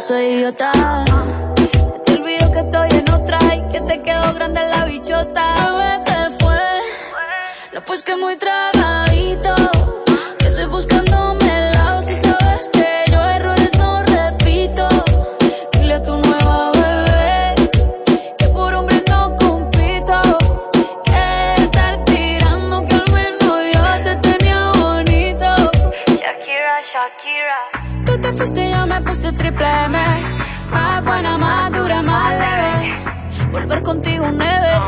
soy idiota. Se te olvidó que estoy en otra y que te quedó grande la bichota. Bebé, ¿qué fue? No, pues que muy tragadito, que estoy buscándome el lado. Si sabes que yo errores no repito. Dile a tu nueva bebé que por hombre no compito. Que estar tirando, que al menos yo te tenía bonito. Shakira, Shakira. Tú te fuiste y yo me puse triple M. Más buena, más dura, más leve. Volver contigo un neve.